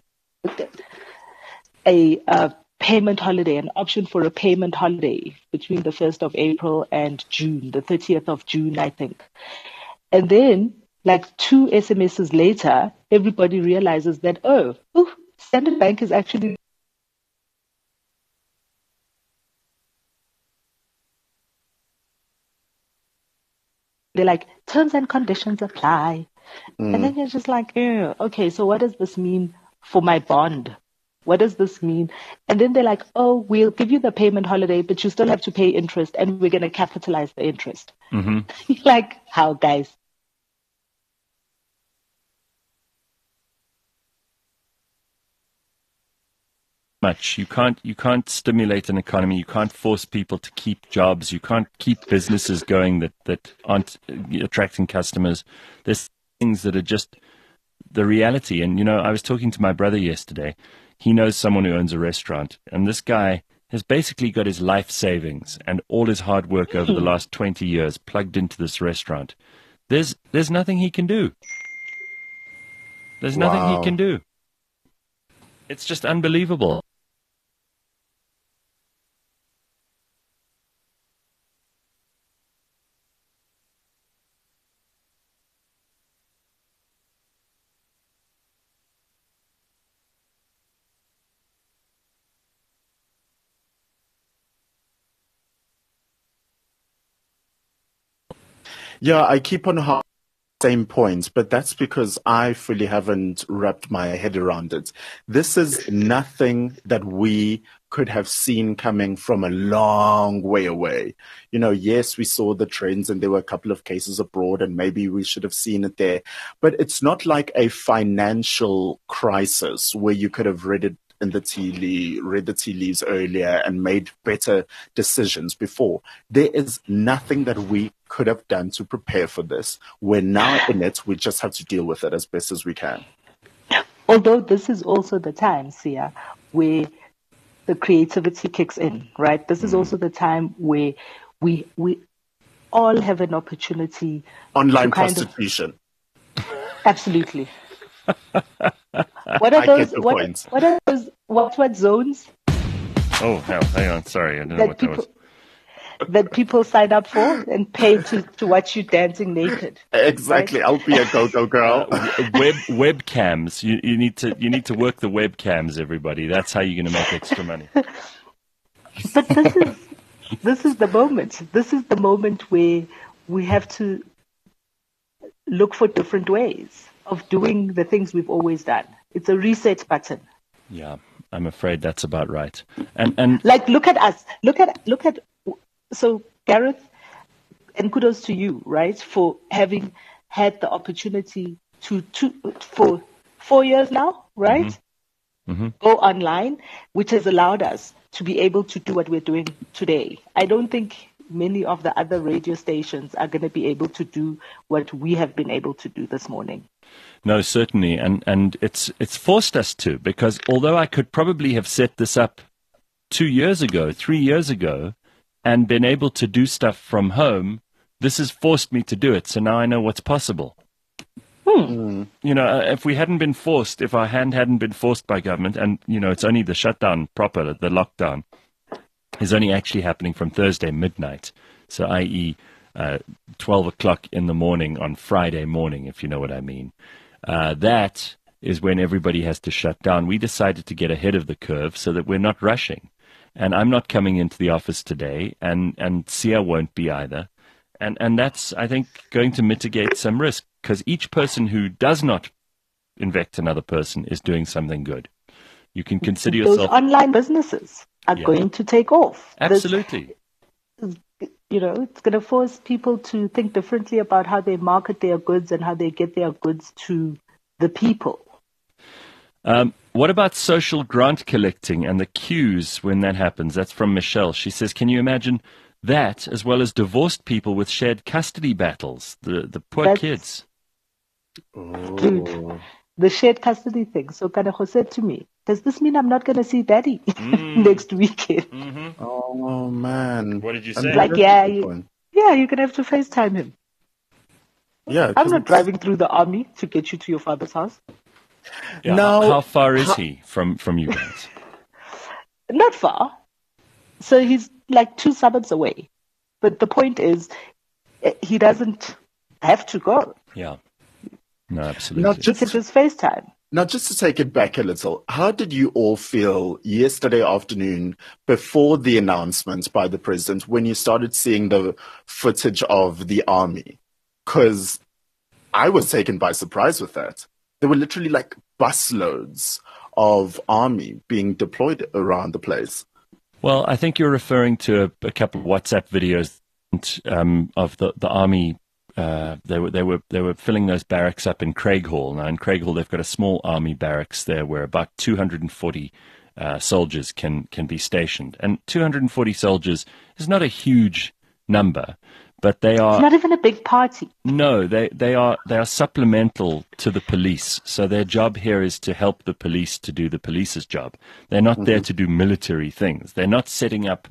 a payment holiday, an option for a payment holiday between the 1st of April and June, the 30th of June, I think. And then, like 2 SMSs later, everybody realizes that, Standard Bank is actually they're like, terms and conditions apply. And then you're just like, okay, so what does this mean for my bond? What does this mean? And then they're like, we'll give you the payment holiday, but you still have to pay interest, and we're going to capitalize the interest. Mm-hmm. Like, how, guys? Much. You can't stimulate an economy. You can't force people to keep jobs. You can't keep businesses going that aren't attracting customers. There's things that are just the reality. And, I was talking to my brother yesterday. He knows someone who owns a restaurant. And this guy has basically got his life savings and all his hard work over the last 20 years plugged into this restaurant. There's nothing he can do. There's nothing he can do. It's just unbelievable. Yeah, I keep on same points, but that's because I fully haven't wrapped my head around it. This is nothing that we could have seen coming from a long way away. Yes, we saw the trends and there were a couple of cases abroad and maybe we should have seen it there, but it's not like a financial crisis where you could have read the tea leaves earlier and made better decisions before. There is nothing that we could have done to prepare for this. We're now in it. We just have to deal with it as best as we can. Although this is also the time, Sia, where the creativity kicks in, right? This is also the time where we all have an opportunity. Online prostitution. Absolutely. What are those? What are those? What zones? Oh, hell, hang on. Sorry, I don't know what that was. That people sign up for and pay to watch you dancing naked. Exactly. Right? I'll be a go-go girl. Webcams. You need to work the webcams, everybody. That's how you're going to make extra money. But this is the moment. This is the moment where we have to look for different ways of doing the things we've always done. It's a reset button. Yeah, I'm afraid that's about right. And like, look at us. Look at. So, Gareth, and kudos to you, right, for having had the opportunity for 4 years now, right? Mm-hmm. Go online, which has allowed us to be able to do what we're doing today. I don't think many of the other radio stations are going to be able to do what we have been able to do this morning. No, certainly. And it's forced us to, because although I could probably have set this up 2 years ago, 3 years ago, and been able to do stuff from home, this has forced me to do it. So now I know what's possible. If we hadn't been forced, if our hand hadn't been forced by government, and, it's only the shutdown proper, the lockdown, is only actually happening from Thursday midnight. So i.e. 12 o'clock in the morning on Friday morning, if you know what I mean. That is when everybody has to shut down. We decided to get ahead of the curve so that we're not rushing. And I'm not coming into the office today, and Sia won't be either. And that's, I think, going to mitigate some risk, because each person who does not infect another person is doing something good. You can consider yourself... Those online businesses are going to take off. Absolutely. It's going to force people to think differently about how they market their goods and how they get their goods to the people. What about social grant collecting and the queues when that happens? That's from Michelle. She says, can you imagine that, as well as divorced people with shared custody battles, the poor That's- kids. Dude, the shared custody thing. So Kanejo said to me, does this mean I'm not going to see daddy next weekend? Oh, man. What did you And say? Like, that's yeah, a good point. Yeah, you're going to have to FaceTime him. Yeah, I'm 'cause not it's- driving through the army to get you to your father's house. Yeah, Now- how far is he from you guys? Not far. So he's like 2 suburbs away. But the point is, he doesn't have to go. Yeah. No, absolutely. Not He can just just FaceTime. Now, just to take it back a little, how did you all feel yesterday afternoon before the announcement by the president when you started seeing the footage of the army? Because I was taken by surprise with that. There were literally like busloads of army being deployed around the place. Well, I think you're referring to a couple of WhatsApp videos of the army. They were filling those barracks up in Craighall. Now in Craighall, they've got a small army barracks there where about 240 soldiers can be stationed, and 240 soldiers is not a huge number, but they are It's not even a big party. no, they are supplemental to the police. So their job here is to help the police to do the police's job. They're not there to do military things. They're not setting up,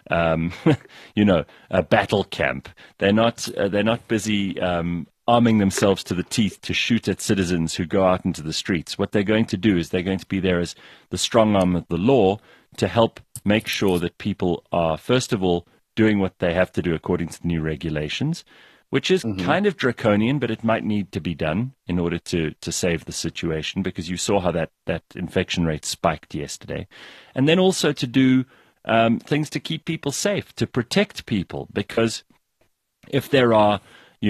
a battle camp. They're not busy arming themselves to the teeth to shoot at citizens who go out into the streets. What they're going to do is they're going to be there as the strong arm of the law to help make sure that people are, first of all, doing what they have to do according to the new regulations, which is kind of draconian, but it might need to be done in order to save the situation, because you saw how that infection rate spiked yesterday. And then also to do things to keep people safe, to protect people, because if there are,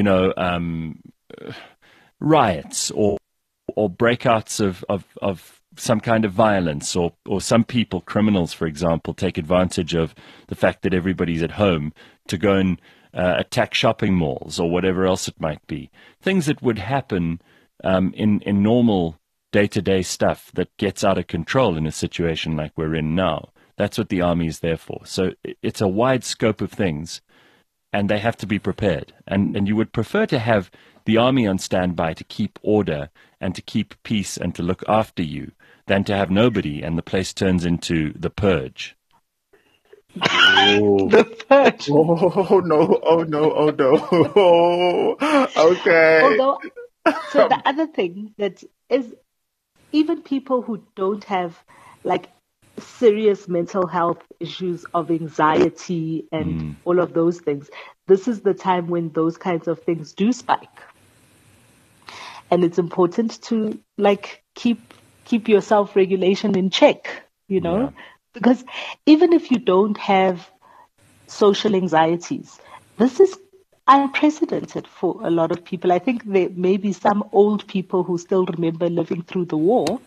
riots or breakouts of some kind of violence, or some people, criminals, for example, take advantage of the fact that everybody's at home to go and attack shopping malls or whatever else it might be. Things that would happen in normal day-to-day stuff that gets out of control in a situation like we're in now. That's what the army is there for. So it's a wide scope of things, and they have to be prepared. And you would prefer to have the army on standby to keep order and to keep peace and to look after you than to have nobody and the place turns into the purge. Oh. The purge. Oh no, oh no, oh no. Okay. Although, so the other thing that is, even people who don't have like serious mental health issues of anxiety and all of those things, this is the time when those kinds of things do spike. And it's important to like keep your self-regulation in check, Yeah. because even if you don't have social anxieties, this is unprecedented for a lot of people. I think there may be some old people who still remember living through the war,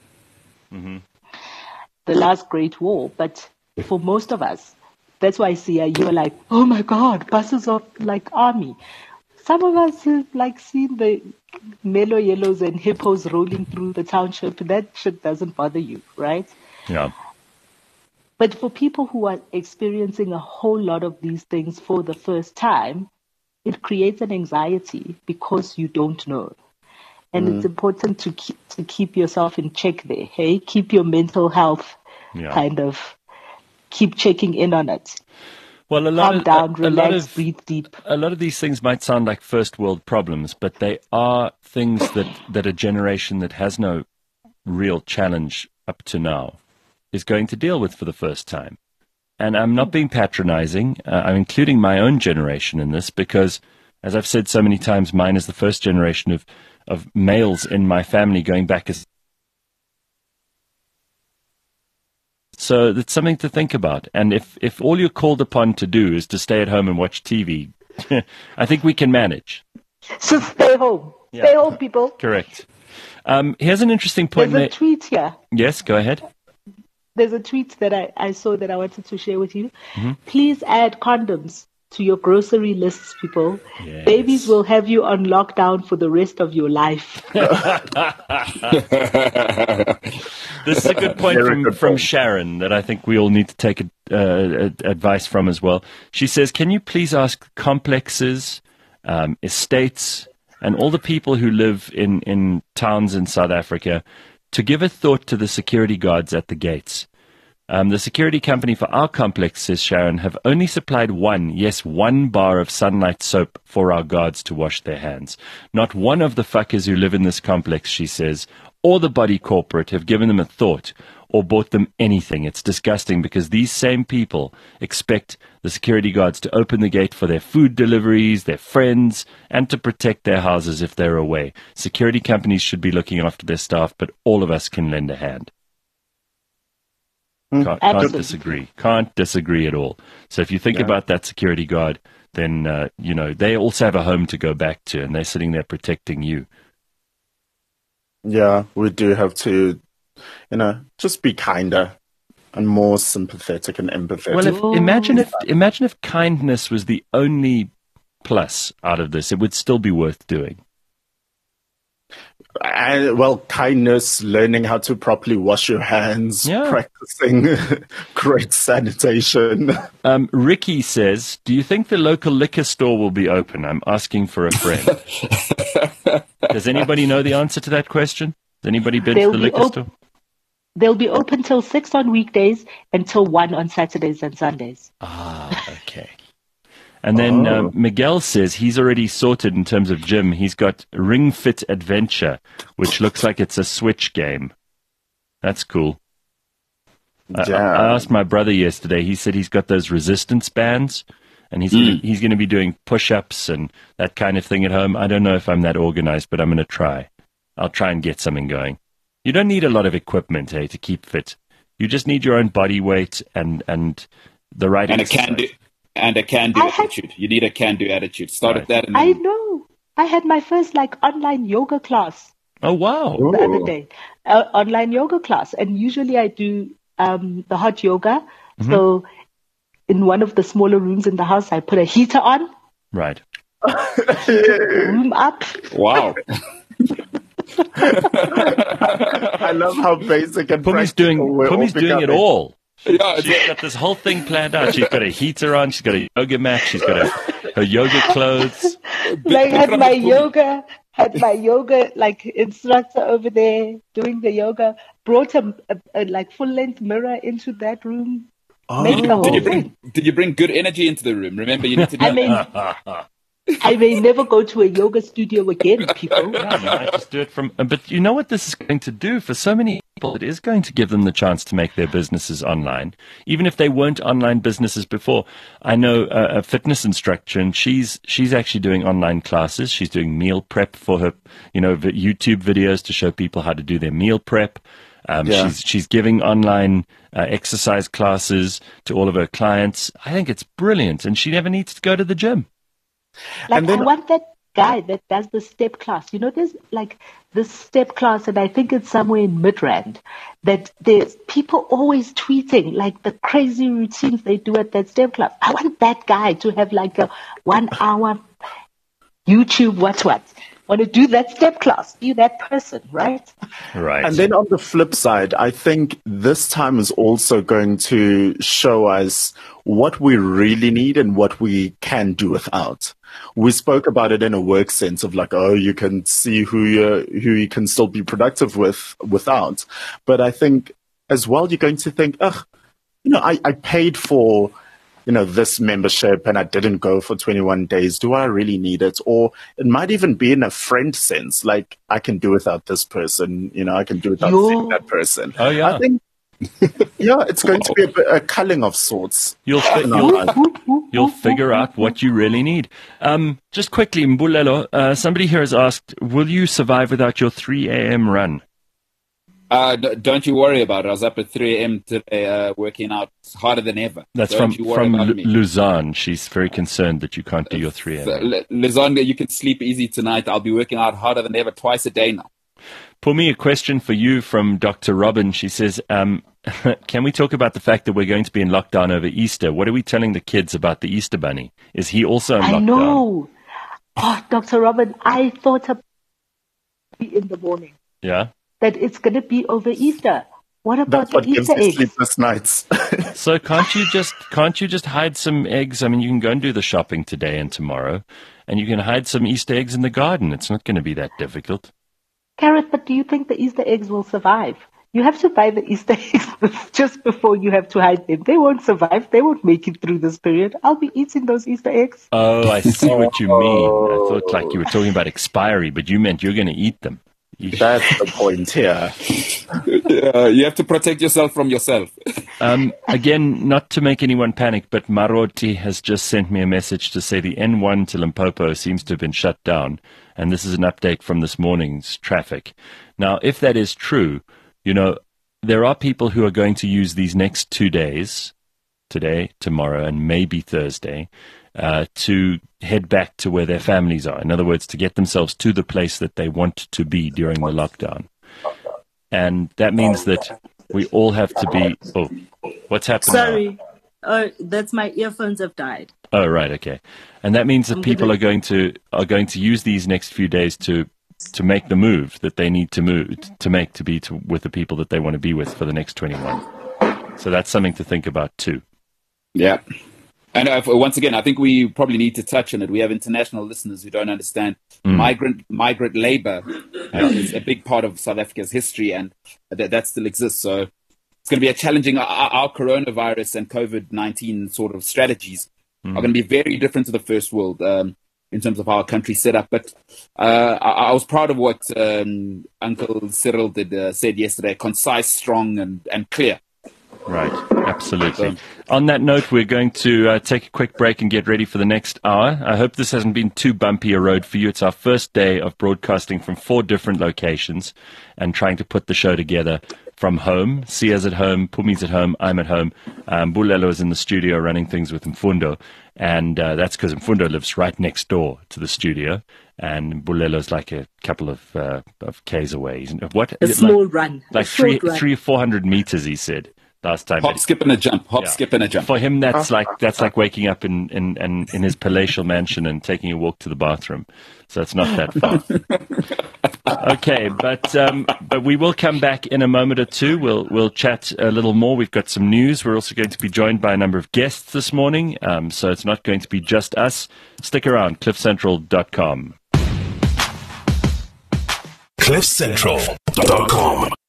the last great war. But for most of us, that's why I see you were like, oh my God, buses of like army. Some of us have like seen the mellow yellows and hippos rolling through the township. That shit doesn't bother you, right? Yeah. But for people who are experiencing a whole lot of these things for the first time, it creates an anxiety because you don't know. And it's important to keep yourself in check there. Hey, keep your mental health kind of, keep checking in on it. Well, Calm down, relax, breathe deep. A lot of these things might sound like first world problems, but they are things that a generation that has no real challenge up to now is going to deal with for the first time. And I'm not being patronizing. I'm including my own generation in this because, as I've said so many times, mine is the first generation of males in my family going back as. So that's something to think about. And if all you're called upon to do is to stay at home and watch TV, I think we can manage. So stay home. Yeah. Stay home, people. Correct. Here's an interesting point. There's a tweet here. Yes, go ahead. There's a tweet that I saw that I wanted to share with you. Please add condoms to your grocery lists, people. Yes. Babies will have you on lockdown for the rest of your life. This is a good point Very good from point. Sharon that I think we all need to take advice from as well. She says, can you please ask complexes, estates, and all the people who live in towns in South Africa to give a thought to the security guards at the gates? The security company for our complex, says Sharon, have only supplied one bar of Sunlight soap for our guards to wash their hands. Not one of the fuckers who live in this complex, she says, or the body corporate have given them a thought or bought them anything. It's disgusting because these same people expect the security guards to open the gate for their food deliveries, their friends, and to protect their houses if they're away. Security companies should be looking after their staff, but all of us can lend a hand. Can't disagree. Can't disagree at all. So if you think about that security guard, then, they also have a home to go back to, and they're sitting there protecting you. Yeah, we do have to, just be kinder and more sympathetic and empathetic. Well, imagine if kindness was the only plus out of this, it would still be worth doing. Kindness, learning how to properly wash your hands, practicing great sanitation. Ricky says, do you think the local liquor store will be open? I'm asking for a friend. Does anybody know the answer to that question? Has anybody been to the liquor store? They'll be open till 6 on weekdays and till 1 on Saturdays and Sundays. Ah, okay. And then Miguel says he's already sorted in terms of gym. He's got Ring Fit Adventure, which looks like it's a Switch game. That's cool. I asked my brother yesterday. He said he's got those resistance bands, and he's going to be doing push-ups and that kind of thing at home. I don't know if I'm that organized, but I'm going to try. I'll try and get something going. You don't need a lot of equipment, to keep fit. You just need your own body weight and the right exercise. A can-do attitude. You need a can-do attitude. Start at that. I know. I had my first online yoga class. Oh, wow. The other day. Online yoga class. And usually I do the hot yoga. Mm-hmm. So in one of the smaller rooms in the house, I put a heater on. Right. Room up. Wow. I love how basic and Pumi's doing it all. She's got this whole thing planned out. She's got a heater on. She's got a yoga mat. She's got her yoga clothes. Had my yoga instructor over there doing the yoga. Brought a full length mirror into that room. Made the whole thing. Did you bring good energy into the room? Remember, you need to do I may never go to a yoga studio again, people. No, I just do it from. But you know what this is going to do for so many people? It is going to give them the chance to make their businesses online, even if they weren't online businesses before. I know a fitness instructor, and she's actually doing online classes. She's doing meal prep for her, YouTube videos to show people how to do their meal prep. She's giving online exercise classes to all of her clients. I think it's brilliant, and she never needs to go to the gym. I want that guy that does the step class. There's this step class, and I think it's somewhere in Midrand, that there's people always tweeting the crazy routines they do at that step class. I want that guy to have a 1 hour YouTube what. Want to do that step class, be that person, right? Right. And then on the flip side, I think this time is also going to show us what we really need and what we can do without. We spoke about it in a work sense of you can see who you can still be productive without. But I think as well, you're going to think, I paid for this membership and I didn't go for 21 days. Do I really need it? Or it might even be in a friend sense, I can do without this person, I can do without seeing that person. Oh, yeah. I think, it's going to be a culling of sorts. You'll figure out what you really need. Just quickly, Mbulelo, somebody here has asked, will you survive without your 3 a.m. run? Don't you worry about it. I was up at 3 a.m. today working out harder than ever. That's from Luzanne. She's very concerned that you can't do your 3 a.m. Luzanne, you can sleep easy tonight. I'll be working out harder than ever, twice a day now. Pumi, a question for you from Dr. Robin. She says, can we talk about the fact that we're going to be in lockdown over Easter? What are we telling the kids about the Easter Bunny? Is he also in lockdown? I know. Oh, Dr. Robin, I thought in the morning. Yeah? That it's going to be over Easter. What about That's what the gives Easter you eggs? sleepless nights. So can't you just hide some eggs? I mean, you can go and do the shopping today and tomorrow, and you can hide some Easter eggs in the garden. It's not going to be that difficult. Carrot, but do you think the Easter eggs will survive? You have to buy the Easter eggs just before you have to hide them. They won't survive. They won't make it through this period. I'll be eating those Easter eggs. Oh, I see what you mean. I thought like you were talking about expiry, but you meant you're going to eat them. That's the point here. You have to protect yourself from yourself. Again, not to make anyone panic, but Maroti has just sent me a message to say the N1 to Limpopo seems to have been shut down, and this is an update from this morning's traffic. Now, if that is true, you know, there are people who are going to use these next 2 days, today, tomorrow, and maybe Thursday, to head back to where their families are. In other words, to get themselves to the place that they want to be during the lockdown. And that means that we all have to be... Oh, what's happening? Sorry. Oh, that's my earphones have died. Oh, right, okay. And that means that people are going to use these next few days to make the move that they need to make to be with the people that they want to be with for the next 21. So that's something to think about too. Yeah. And once again, I think we probably need to touch on it. We have international listeners who don't understand migrant labor is a big part of South Africa's history, and that still exists. So it's going to be a challenging. Our coronavirus and COVID-19 sort of strategies are going to be very different to the first world in terms of how our country's set up. But I was proud of what Uncle Cyril said yesterday: concise, strong, and clear. Right, absolutely. On that note, we're going to take a quick break and get ready for the next hour. I hope this hasn't been too bumpy a road for you. It's our first day of broadcasting from 4 different locations and trying to put the show together from home. Sia's at home, Pumi's at home, I'm at home. Bulelo is in the studio running things with Mfundo, and that's because Mfundo lives right next door to the studio, and Bulelo's like a couple of Ks away. What? A small run. Like 300-400 meters, he said. Last time, hop, skip, and a jump. Skip, and a jump. For him, that's like waking up in his palatial mansion and taking a walk to the bathroom. So it's not that far. Okay, but we will come back in a moment or two. We'll chat a little more. We've got some news. We're also going to be joined by a number of guests this morning. So it's not going to be just us. Stick around. CliffCentral.com. CliffCentral.com